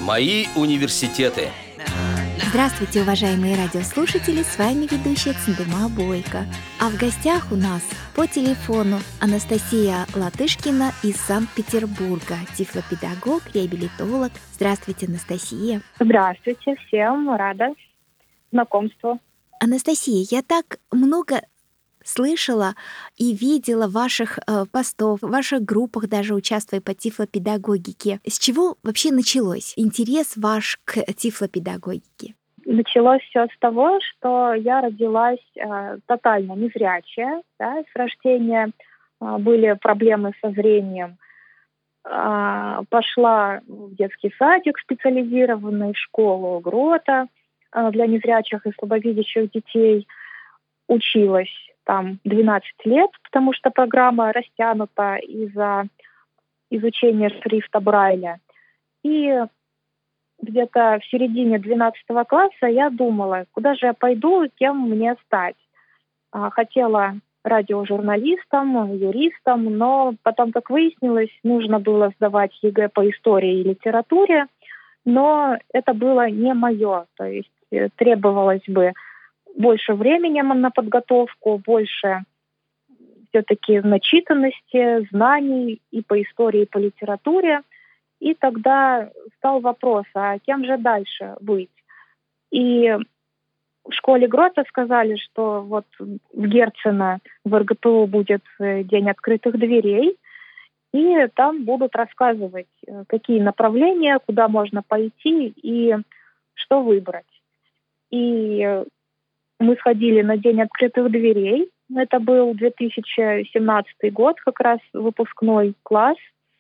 Мои университеты. Здравствуйте, уважаемые радиослушатели, с вами ведущая Цендума Бойко. А в гостях у нас по телефону Анастасия Латышкина из Санкт-Петербурга, тифлопедагог, реабилитолог. Здравствуйте, Анастасия. Здравствуйте, всем рада знакомству. Анастасия, я так много слышала и видела ваших постов, в ваших группах даже участвуя по тифлопедагогике. С чего вообще началось интерес ваш к тифлопедагогике? Началось все с того, что я родилась тотально незрячая, да, с рождения были проблемы со зрением. Пошла в детский садик специализированный, в школу Грота для незрячих и слабовидящих детей. Училась там 12 лет, потому что программа растянута из-за изучения шрифта Брайля. И где-то в середине 12 класса я думала, куда же я пойду, кем мне стать. Хотела радиожурналистом, юристом, но потом, как выяснилось, нужно было сдавать ЕГЭ по истории и литературе, но это было не мое, то есть требовалось бы больше времени на подготовку, больше все-таки начитанности, знаний и по истории, и по литературе. И тогда стал вопрос, а кем же дальше быть? И в школе Грота сказали, что вот в Герцена в РГПУ будет день открытых дверей, и там будут рассказывать, какие направления, куда можно пойти и что выбрать. И мы сходили на день открытых дверей. Это был 2017 год, как раз выпускной класс.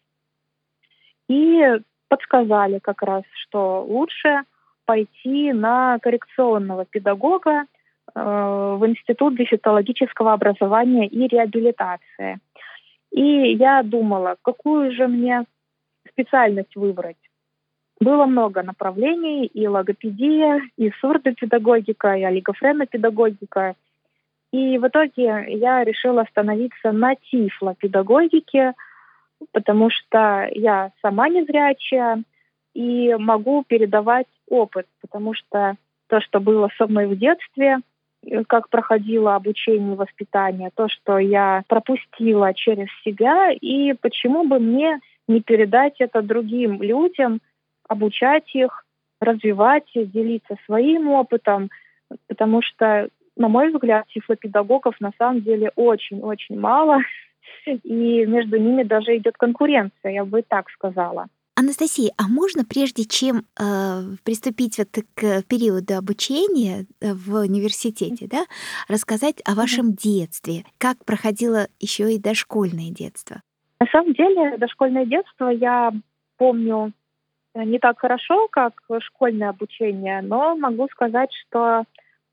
И подсказали как раз, что лучше пойти на коррекционного педагога в Институт дефектологического образования и реабилитации. И я думала, какую же мне специальность выбрать. Было много направлений, и логопедия, и сурдопедагогика, и олигофренопедагогика. И в итоге я решила остановиться на тифлопедагогике, потому что я сама незрячая и могу передавать опыт, потому что то, что было со мной в детстве, как проходило обучение и воспитание, то, что я пропустила через себя, и почему бы мне не передать это другим людям, обучать их, развивать, делиться своим опытом, потому что, на мой взгляд, тифлопедагогов на самом деле очень-очень мало, и между ними даже идет конкуренция, я бы так сказала. Анастасия, а можно, прежде чем приступить вот к периоду обучения в университете, да, рассказать о вашем детстве? Как проходило еще и дошкольное детство? На самом деле, дошкольное детство я помню не так хорошо, как школьное обучение, но могу сказать, что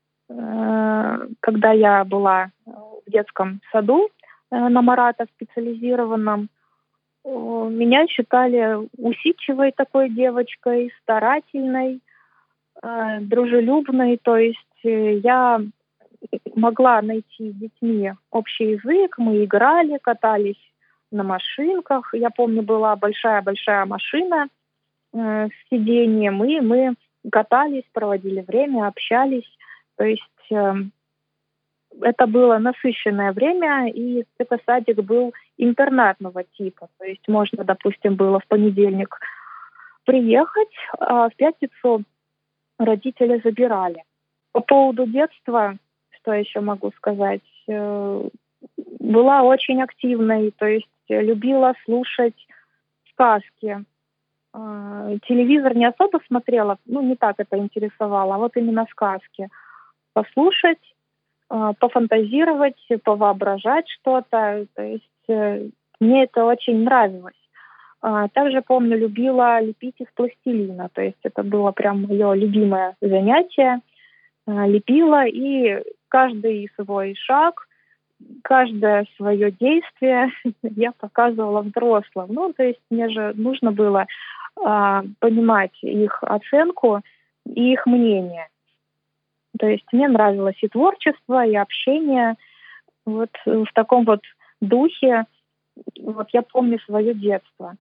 когда я была в детском саду на Марата специализированном, меня считали усидчивой такой девочкой, старательной, дружелюбной. То есть я могла найти с детьми общий язык. Мы играли, катались на машинках. Я помню, была большая-большая машина с сиденьем, и мы катались, проводили время, общались. То есть это было насыщенное время, и это садик был интернатного типа. То есть можно, допустим, было в понедельник приехать, а в пятницу родители забирали. По поводу детства, что еще могу сказать, была очень активной, то есть любила слушать сказки. Телевизор не особо смотрела, не так это интересовало, а вот именно сказки. Послушать, пофантазировать, повоображать что-то. То есть мне это очень нравилось. Также, помню, любила лепить из пластилина. То есть это было прям мое любимое занятие. Лепила, и каждый свой шаг, каждое свое действие я показывала взрослым. То есть мне же нужно было понимать их оценку и их мнение. То есть мне нравилось и творчество, и общение. Вот в таком вот духе. Вот я помню свое детство.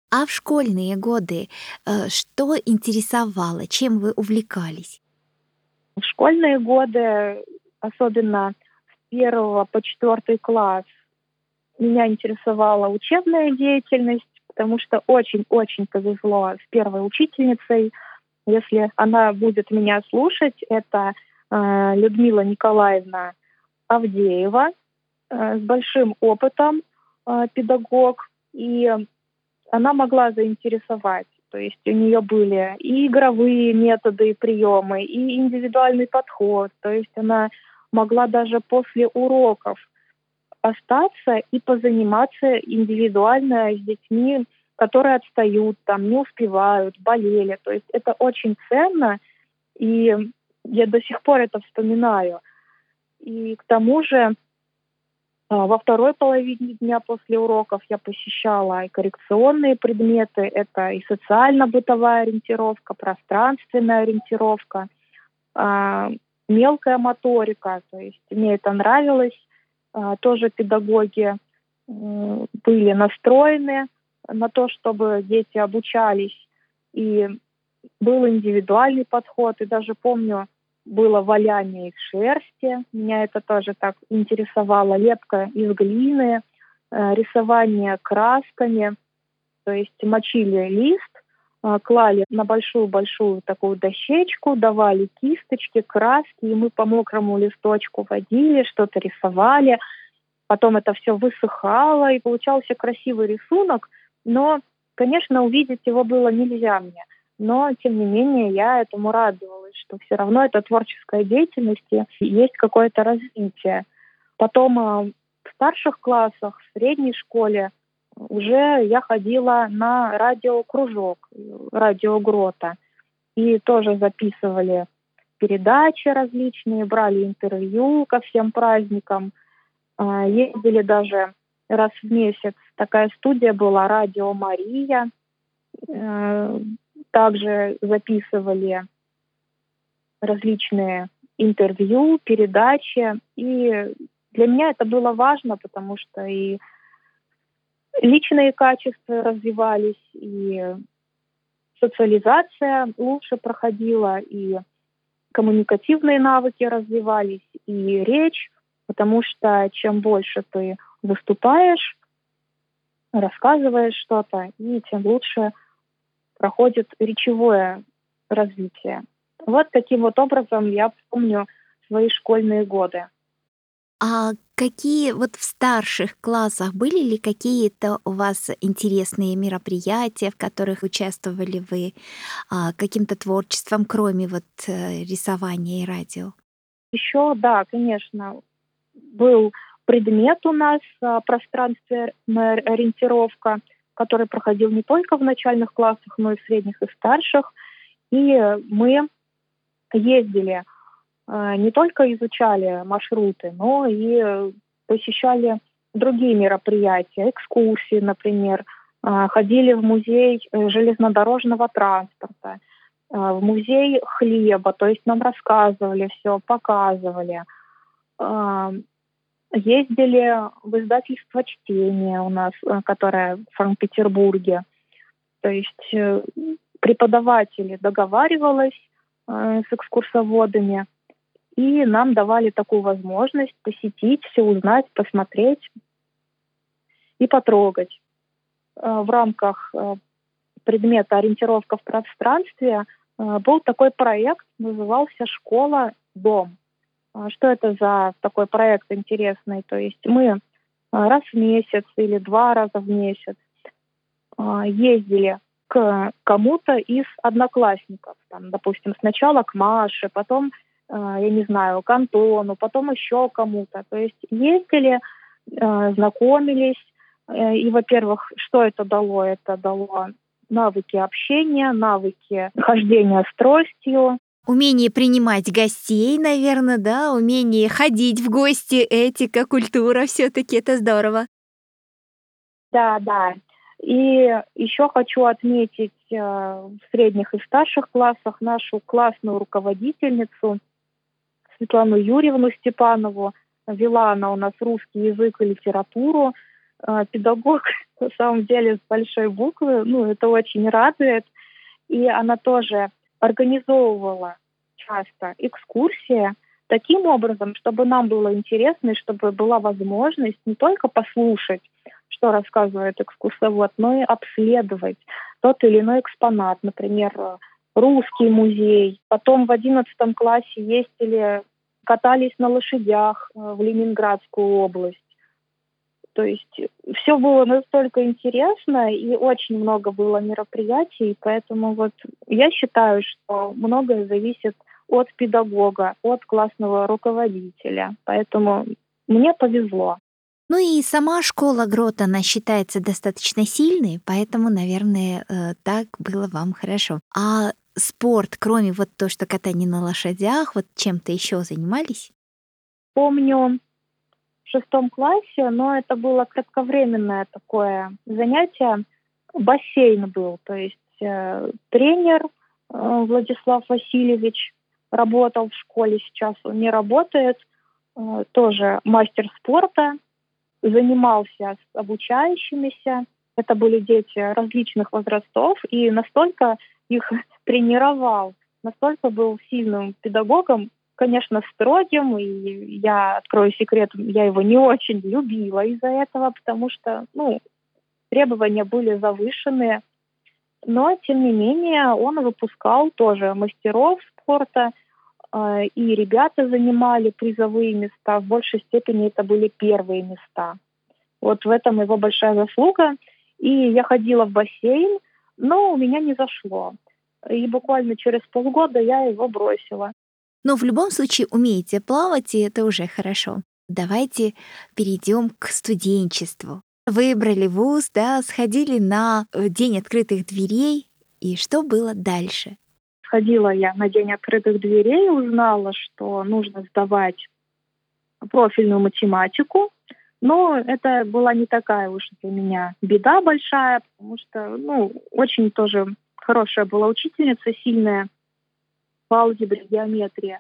А в школьные годы что интересовало, чем вы увлекались? В школьные годы, особенно с 1 по 4 класс, меня интересовала учебная деятельность, потому что очень-очень повезло с первой учительницей. Если она будет меня слушать, это Людмила Николаевна Авдеева, с большим опытом, педагог, и она могла заинтересовать. То есть у нее были и игровые методы, и приемы, и индивидуальный подход. То есть она могла даже после уроков остаться и позаниматься индивидуально с детьми, которые отстают, там, не успевают, болели. То есть это очень ценно, и я до сих пор это вспоминаю. И к тому же во второй половине дня после уроков я посещала и коррекционные предметы. Это и социально-бытовая ориентировка, пространственная ориентировка, мелкая моторика. То есть мне это нравилось. Тоже педагоги были настроены на то, чтобы дети обучались. И был индивидуальный подход. И даже помню, было валяние из шерсти. Меня это тоже так интересовало. Лепка из глины, рисование красками. То есть мочили лист, клали на большую-большую такую дощечку, давали кисточки, краски, и мы по мокрому листочку водили, что-то рисовали. Потом это все высыхало, и получался красивый рисунок. Но, конечно, увидеть его было нельзя мне. Но, тем не менее, я этому радовалась, что все равно это творческая деятельность, и есть какое-то развитие. Потом в старших классах, в средней школе уже я ходила на радиокружок, радиогрота, и тоже записывали передачи различные, брали интервью ко всем праздникам, ездили даже раз в месяц. Такая студия была «Радио Мария». Также записывали различные интервью, передачи. И для меня это было важно, потому что и личные качества развивались, и социализация лучше проходила, и коммуникативные навыки развивались, и речь, потому что чем больше ты выступаешь, рассказываешь что-то, и тем лучше проходит речевое развитие. Вот таким вот образом я помню свои школьные годы. А какие вот в старших классах были ли какие-то у вас интересные мероприятия, в которых участвовали вы, каким-то творчеством, кроме вот рисования и радио? Еще, да, конечно, был предмет у нас пространственная ориентировка, который проходил не только в начальных классах, но и в средних и старших. И мы ездили, не только изучали маршруты, но и посещали другие мероприятия, экскурсии, например, ходили в музей железнодорожного транспорта, в музей хлеба, то есть нам рассказывали все, показывали. Ездили в издательство «Чтение» у нас, которое в Санкт-Петербурге. То есть преподаватели договаривались с экскурсоводами, и нам давали такую возможность посетить, все узнать, посмотреть и потрогать. В рамках предмета «Ориентировка в пространстве» был такой проект, назывался «Школа-дом». Что это за такой проект интересный? То есть мы раз в месяц или 2 раза в месяц ездили к кому-то из одноклассников. Там, допустим, сначала к Маше, потом, я не знаю, к Антону, потом еще кому-то. То есть ездили, знакомились. И, во-первых, что это дало? Это дало навыки общения, навыки хождения с тростью. Умение принимать гостей, наверное, да, умение ходить в гости, этика, культура, все таки это здорово. Да, да. И еще хочу отметить в средних и старших классах нашу классную руководительницу Светлану Юрьевну Степанову. Вела она у нас русский язык и литературу. педагог, на самом деле, с большой буквы. Ну, это очень радует. И она тоже организовывала часто экскурсии таким образом, чтобы нам было интересно, и чтобы была возможность не только послушать, что рассказывает экскурсовод, но и обследовать тот или иной экспонат, например, русский музей. Потом в 11 классе ездили, катались на лошадях в Ленинградскую область. То есть все было настолько интересно, и очень много было мероприятий, поэтому вот я считаю, что многое зависит от педагога, от классного руководителя. Поэтому мне повезло. Ну и сама школа Грот, она считается достаточно сильной, поэтому, наверное, так было вам хорошо. А спорт, кроме вот то, что катание на лошадях, вот чем-то еще занимались? Помню в 6 классе, но это было кратковременное такое занятие. Бассейн был, то есть тренер Владислав Васильевич работал в школе, сейчас он не работает, тоже мастер спорта, занимался с обучающимися. Это были дети различных возрастов, и настолько их тренировал, настолько был сильным педагогом, конечно, строгим, и я открою секрет, я его не очень любила из-за этого, потому что, требования были завышенные. Но, тем не менее, он выпускал тоже мастеров спорта, и ребята занимали призовые места. В большей степени это были первые места. Вот в этом его большая заслуга. И я ходила в бассейн, но у меня не зашло. И буквально через полгода я его бросила. Но в любом случае умеете плавать, и это уже хорошо. Давайте перейдем к студенчеству. Выбрали вуз, да, сходили на День открытых дверей. И что было дальше? Сходила я на День открытых дверей, узнала, что нужно сдавать профильную математику. Но это была не такая уж для меня беда большая, потому что, очень тоже хорошая была учительница, сильная по алгебре, геометрии.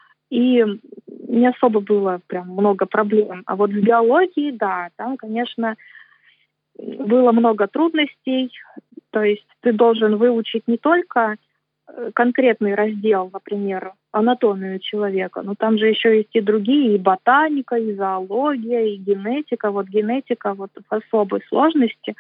И не особо было прям много проблем. А вот с биологией, да, там, конечно, было много трудностей. То есть ты должен выучить не только конкретный раздел, например, анатомию человека, но там же еще есть и другие, и ботаника, и зоология, и генетика. Вот генетика вот в особой сложности,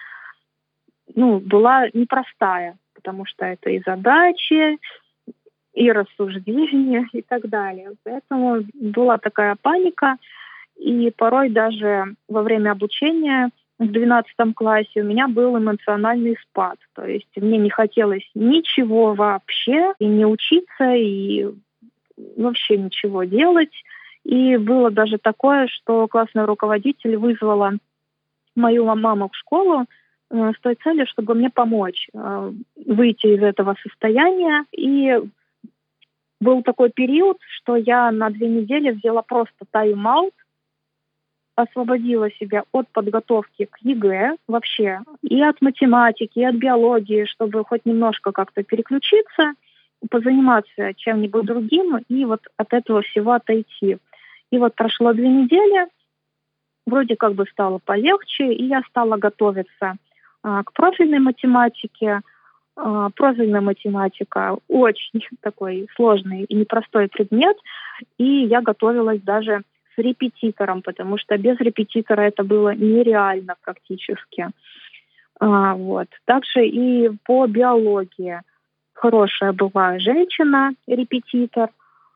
была непростая, потому что это и задачи, и рассуждения, и так далее. Поэтому была такая паника, и порой даже во время обучения в 12 классе у меня был эмоциональный спад. То есть мне не хотелось ничего вообще, и не учиться, и вообще ничего делать. И было даже такое, что классный руководитель вызвала мою маму в школу с той целью, чтобы мне помочь выйти из этого состояния. И был такой период, что я на 2 недели взяла просто тайм-аут, освободила себя от подготовки к ЕГЭ вообще, и от математики, и от биологии, чтобы хоть немножко как-то переключиться, позаниматься чем-нибудь другим и вот от этого всего отойти. И вот прошло 2 недели, вроде как бы стало полегче, и я стала готовиться к профильной математике. Профильная математика очень такой сложный и непростой предмет, и я готовилась даже с репетитором, потому что без репетитора это было нереально практически. Вот. Также и по биологии хорошая была женщина-репетитор,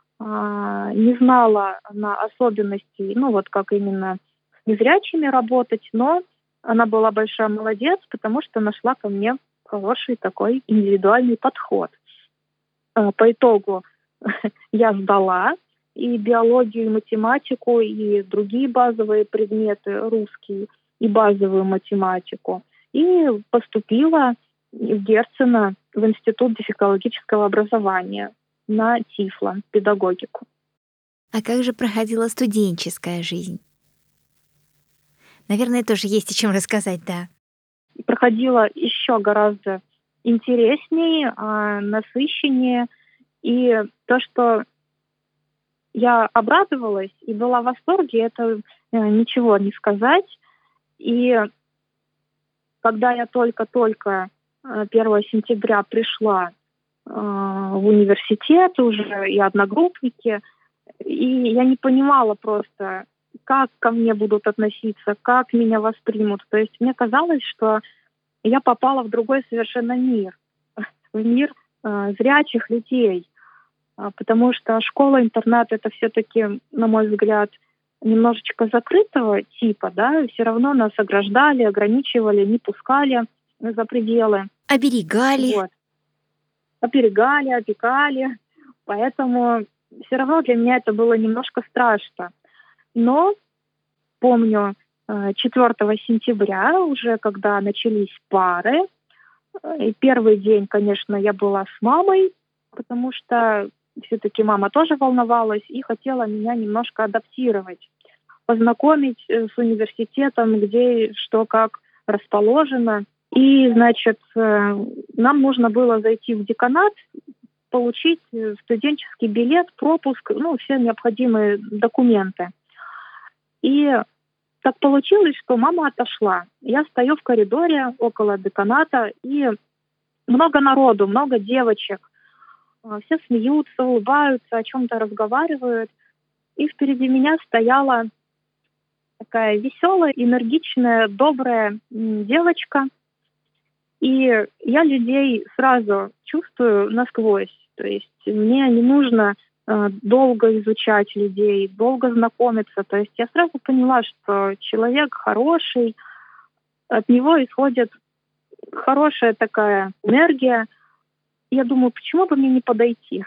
не знала она особенностей, как именно с незрячими работать, но она была большая молодец, потому что нашла ко мне хороший такой индивидуальный подход. По итогу я сдала и биологию, и математику, и другие базовые предметы, русский, и базовую математику. И поступила в Герцена в Институт дефектологического образования на ТИФЛО, педагогику. А как же проходила студенческая жизнь? Наверное, тоже есть о чем рассказать, да. Проходила еще гораздо интереснее, насыщеннее. И то, что я обрадовалась и была в восторге, это ничего не сказать. И когда я только-только 1 сентября пришла в университет уже, и одногруппники, и я не понимала просто, как ко мне будут относиться, как меня воспримут. То есть мне казалось, что я попала в другой совершенно мир, в мир зрячих людей, потому что школа-интернат — это все-таки, на мой взгляд, немножечко закрытого типа, да, все равно нас ограждали, ограничивали, не пускали за пределы. Оберегали. Вот. Оберегали, опекали, поэтому все равно для меня это было немножко страшно. Но помню 4 сентября, уже когда начались пары, и первый день, конечно, я была с мамой, потому что все-таки мама тоже волновалась и хотела меня немножко адаптировать, познакомить с университетом, где что как расположено. И, значит, нам нужно было зайти в деканат, получить студенческий билет, пропуск, все необходимые документы. И так получилось, что мама отошла. Я стою в коридоре около деканата, и много народу, много девочек. Все смеются, улыбаются, о чем-то разговаривают. И впереди меня стояла такая веселая, энергичная, добрая девочка. И я людей сразу чувствую насквозь. То есть мне не нужно долго изучать людей, долго знакомиться. То есть я сразу поняла, что человек хороший, от него исходит хорошая такая энергия. Я думаю, почему бы мне не подойти?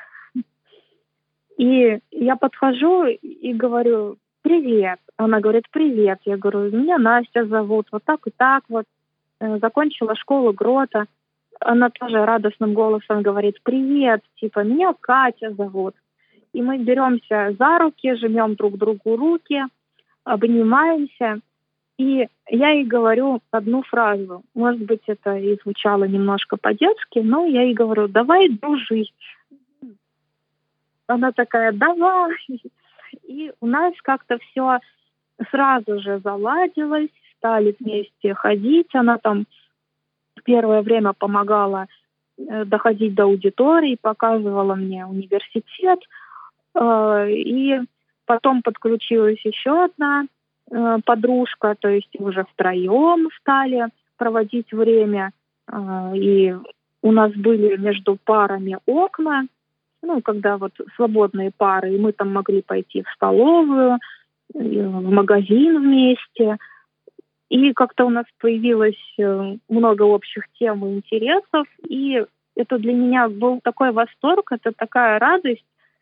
И я подхожу и говорю: «Привет». Она говорит: «Привет». Я говорю: «Меня Настя зовут, вот так и так вот. Закончила школу Грота». Она тоже радостным голосом говорит: «Привет, типа, меня Катя зовут». И мы беремся за руки, жмем друг другу руки, обнимаемся. И я ей говорю одну фразу. Может быть, это и звучало немножко по-детски, но я ей говорю: «Давай дружить». Она такая: «Давай». И у нас как-то все сразу же заладилось, стали вместе ходить. Она там первое время помогала доходить до аудитории, показывала мне университет. И потом подключилась еще одна подружка, то есть уже втроем стали проводить время. И у нас были между парами окна, когда вот свободные пары, и мы там могли пойти в столовую, в магазин вместе. И как-то у нас появилось много общих тем и интересов, и это для меня был такой восторг, это такая радость,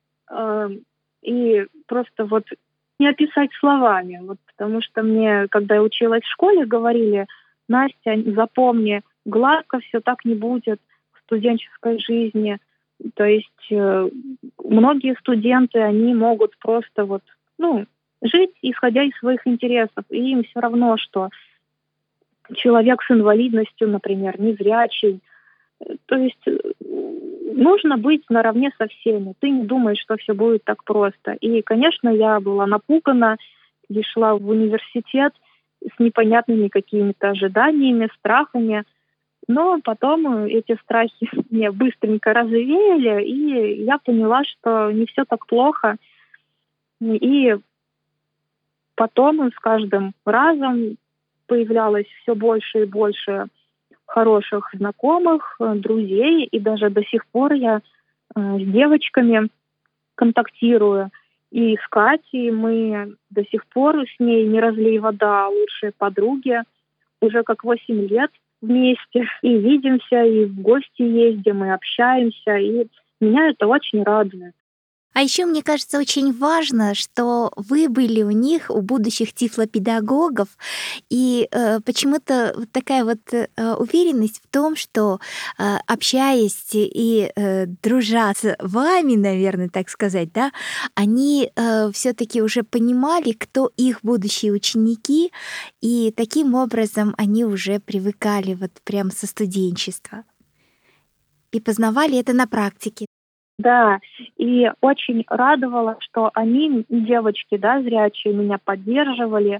и просто вот не описать словами, вот, потому что мне, когда я училась в школе, говорили: «Настя, запомни, гладко все так не будет в студенческой жизни». То есть многие студенты, они могут просто жить, исходя из своих интересов, и им все равно, что человек с инвалидностью, например, незрячий. То есть нужно быть наравне со всеми. Ты не думаешь, что все будет так просто. И, конечно, я была напугана и шла в университет с непонятными какими-то ожиданиями, страхами. Но потом эти страхи мне быстренько развеяли, и я поняла, что не все так плохо. И потом с каждым разом появлялось все больше и больше хороших знакомых, друзей, и даже до сих пор я с девочками контактирую. И с Катей мы до сих пор с ней не разлей вода, лучшие подруги. Уже как 8 лет вместе. И видимся, и в гости ездим, и общаемся. И меня это очень радует. А еще мне кажется очень важно, что вы были у них, у будущих тифлопедагогов, и почему-то вот такая вот уверенность в том, что общаясь и дружа с вами, наверное, так сказать, да, они все-таки уже понимали, кто их будущие ученики, и таким образом они уже привыкали вот прям со студенчества и познавали это на практике. Да, и очень радовало, что они, девочки, да, зрячие, меня поддерживали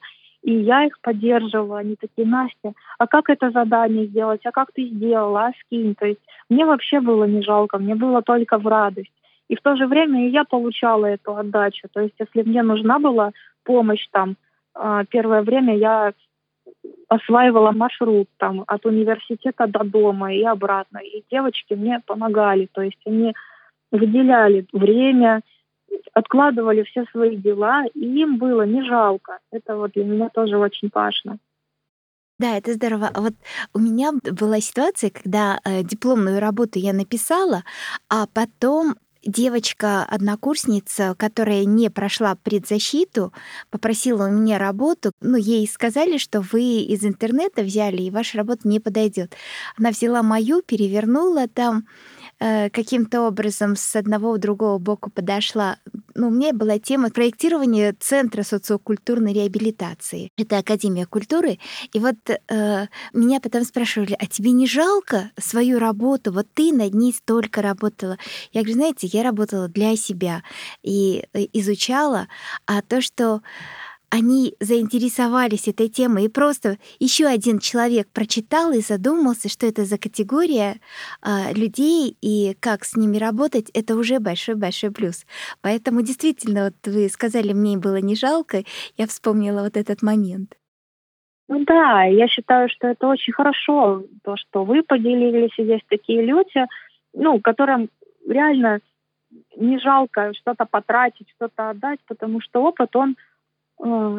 И я их поддерживала. Они такие: Настя, а как это задание сделать? А как ты сделала? А скинь. То есть мне вообще было не жалко, мне было только в радость. И в то же время и я получала эту отдачу. То есть если мне нужна была помощь там, первое время я осваивала маршрут там от университета до дома и обратно. И девочки мне помогали. То есть они выделяли время, откладывали все свои дела, и им было не жалко. Это вот для меня тоже очень важно. Да, это здорово. А вот у меня была ситуация, когда дипломную работу я написала, а потом девочка-однокурсница, которая не прошла предзащиту, попросила у меня работу. Ну, ей сказали, что вы из интернета взяли, и ваша работа не подойдет. Она взяла мою, перевернула там, каким-то образом с одного в другого боку подошла. Ну, у меня была тема проектирования Центра социокультурной реабилитации. Это Академия культуры. И вот меня потом спрашивали: а тебе не жалко свою работу? Вот ты над ней столько работала. Я говорю: знаете, я работала для себя и изучала, а то, что они заинтересовались этой темой, и просто еще один человек прочитал и задумался, что это за категория людей и как с ними работать, это уже большой-большой плюс. Поэтому действительно, вот вы сказали, мне было не жалко, я вспомнила вот этот момент. Ну да, я считаю, что это очень хорошо, то, что вы поделились, и есть такие люди, ну, которым реально не жалко что-то потратить, что-то отдать, потому что опыт, он э,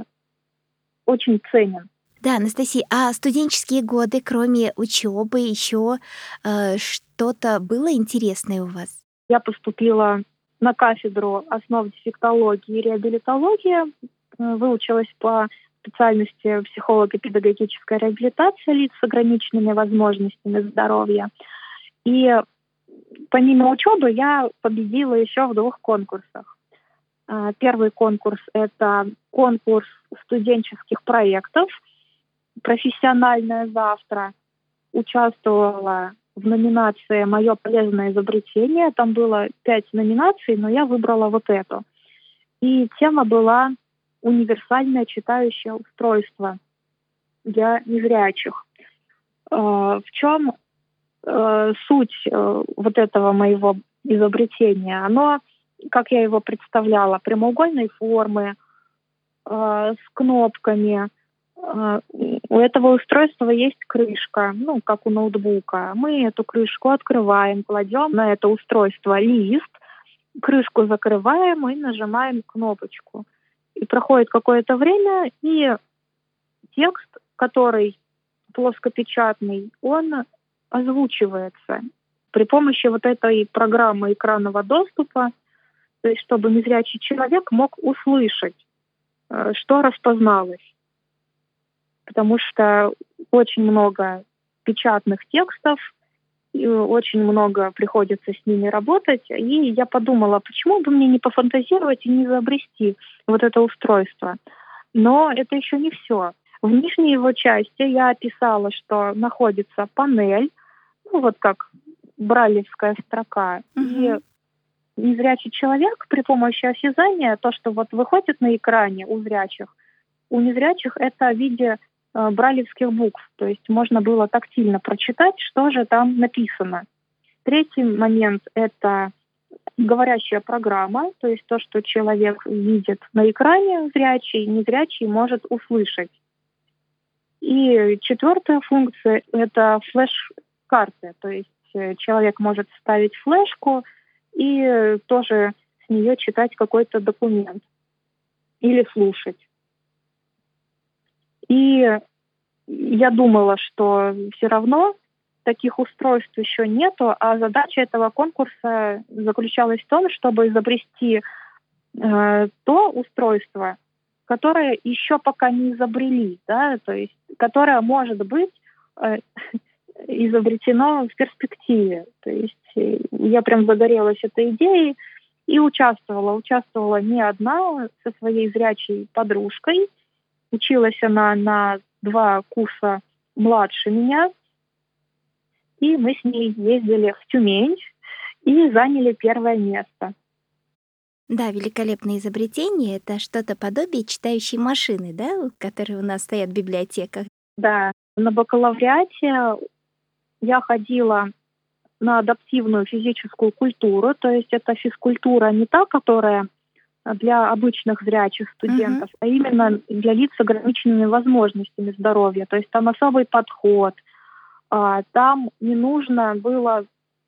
очень ценен. Да, Анастасия, а студенческие годы, кроме учебы, еще что-то было интересное у вас? Я поступила на кафедру основ дефектологии и реабилитологии, выучилась по специальности психолого-педагогическая реабилитация лиц с ограниченными возможностями здоровья. И помимо учебы я победила еще в двух конкурсах. Первый конкурс — это конкурс студенческих проектов «Профессиональное завтра». Участвовала в номинации «Мое полезное изобретение». Там было 5 номинаций, но я выбрала вот эту. И тема была «Универсальное читающее устройство для незрячих». В чем суть вот этого моего изобретения? Оно, как я его представляла, прямоугольной формы, с кнопками. У этого устройства есть крышка, ну, как у ноутбука. Мы эту крышку открываем, кладем на это устройство лист, крышку закрываем и нажимаем кнопочку. И проходит какое-то время, и текст, который плоскопечатный, он озвучивается при помощи вот этой программы экранного доступа, то есть чтобы незрячий человек мог услышать, что распозналось. Потому что очень много печатных текстов, и очень много приходится с ними работать. И я подумала, почему бы мне не пофантазировать и не изобрести вот это устройство. Но это еще не все. В нижней его части я описала, что находится панель, ну вот как брайлевская строка. И незрячий человек при помощи осязания, то, что вот выходит на экране у незрячих это в виде брайлевских букв. То есть можно было тактильно прочитать, что же там написано. Третий момент — это говорящая программа, то есть то, что человек видит на экране зрячий, незрячий может услышать. И четвертая функция — это флеш-карты, то есть человек может вставить флешку и тоже с нее читать какой-то документ или слушать. И я думала, что все равно таких устройств еще нету, а задача этого конкурса заключалась в том, чтобы изобрести то устройство, которое еще пока не изобрели, да, то есть которое может быть изобретено в перспективе. То есть я прям загорелась этой идеей и участвовала. Участвовала не одна, со своей зрячей подружкой. Училась она на 2 курса младше меня, и мы с ней ездили в Тюмень и заняли первое место. Да, великолепное изобретение — это что-то подобие читающей машины, да, вот, которые у нас стоят в библиотеках. Да, на бакалавриате я ходила на адаптивную физическую культуру, то есть это физкультура не та, которая для обычных зрячих Мгм. студентов, а именно для лиц с ограниченными возможностями здоровья. То есть там особый подход, там не нужно было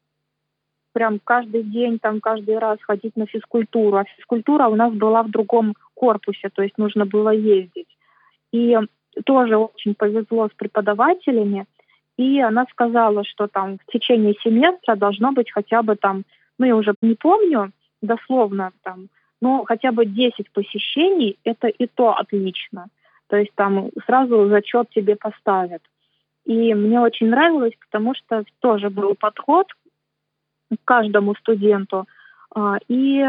прям каждый день, там каждый раз ходить на физкультуру, а физкультура у нас была в другом корпусе, то есть нужно было ездить. И тоже очень повезло с преподавателями, и она сказала, что там в течение семестра должно быть хотя бы там, ну я уже не помню дословно там, но хотя бы 10 посещений, это и то отлично. То есть там сразу зачет тебе поставят. И мне очень нравилось, потому что тоже был подход к каждому студенту. И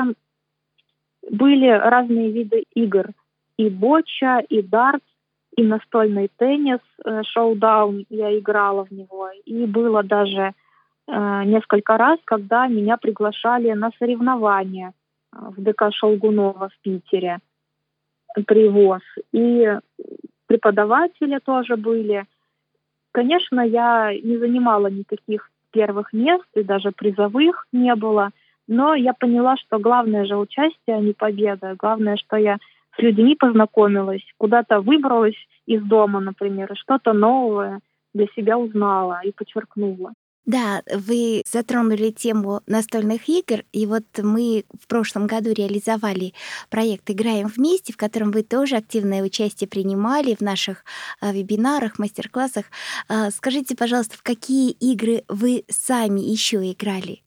были разные виды игр. И боча, и дартс, и настольный теннис, шоу-даун, я играла в него. И было даже несколько раз, когда меня приглашали на соревнования в ДК Шолгунова в Питере, привоз. И преподаватели тоже были. Конечно, я не занимала никаких первых мест, и даже призовых не было, но я поняла, что главное же участие, а не победа. Главное, что я с людьми познакомилась, куда-то выбралась из дома, например, и что-то новое для себя узнала и подчеркнула. Да, вы затронули тему настольных игр, и вот мы в прошлом году реализовали проект «Играем вместе», в котором вы тоже активное участие принимали в наших вебинарах, мастер-классах. Скажите, пожалуйста, в какие игры вы сами еще играли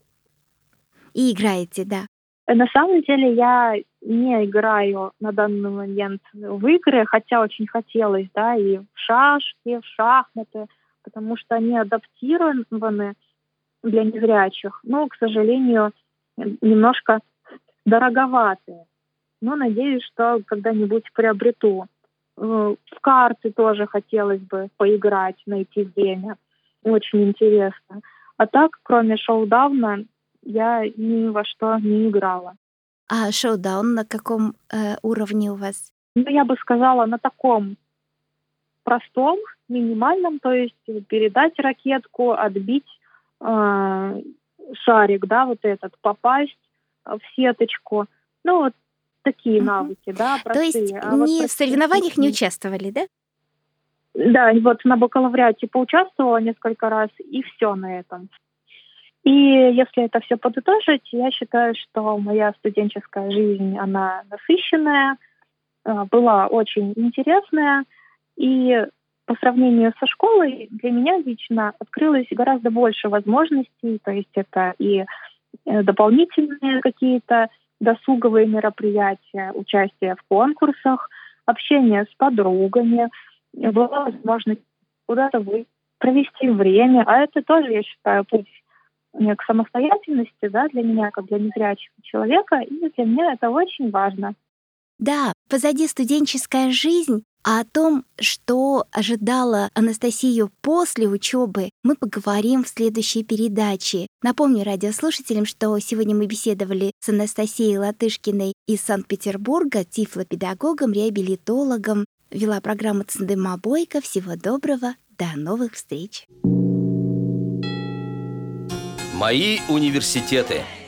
и играете, да? На самом деле я не играю на данный момент в игры, хотя очень хотелось, да, и в шашки, в шахматы, потому что они адаптированы для незрячих, но, к сожалению, немножко дороговатые. Но надеюсь, что когда-нибудь приобрету. В карты тоже хотелось бы поиграть, найти время. Очень интересно. А так, кроме шоу-дауна, я ни во что не играла. А шоу-даун на каком уровне у вас? Ну, я бы сказала, на таком простом, минимальном, то есть передать ракетку, отбить шарик, да, вот этот, попасть в сеточку. Ну, вот такие Мгм. навыки, да, То есть простые. А вот ни в соревнованиях не практически... участвовали, да? Да, и вот на бакалавриате поучаствовала несколько раз, и все на этом. И если это все подытожить, я считаю, что моя студенческая жизнь, она насыщенная, была очень интересная, и по сравнению со школой для меня лично открылось гораздо больше возможностей, то есть это и дополнительные какие-то досуговые мероприятия, участие в конкурсах, общение с подругами, была возможность куда-то провести время, а это тоже, я считаю, путь к самостоятельности, да, для меня, как для незрячего человека, и для меня это очень важно. Да, позади студенческая жизнь, а о том, что ожидало Анастасию после учебы, мы поговорим в следующей передаче. Напомню радиослушателям, что сегодня мы беседовали с Анастасией Латышкиной из Санкт-Петербурга, тифлопедагогом, реабилитологом. Вела программу Цндыма Бойко. Всего доброго, до новых встреч. Мои университеты.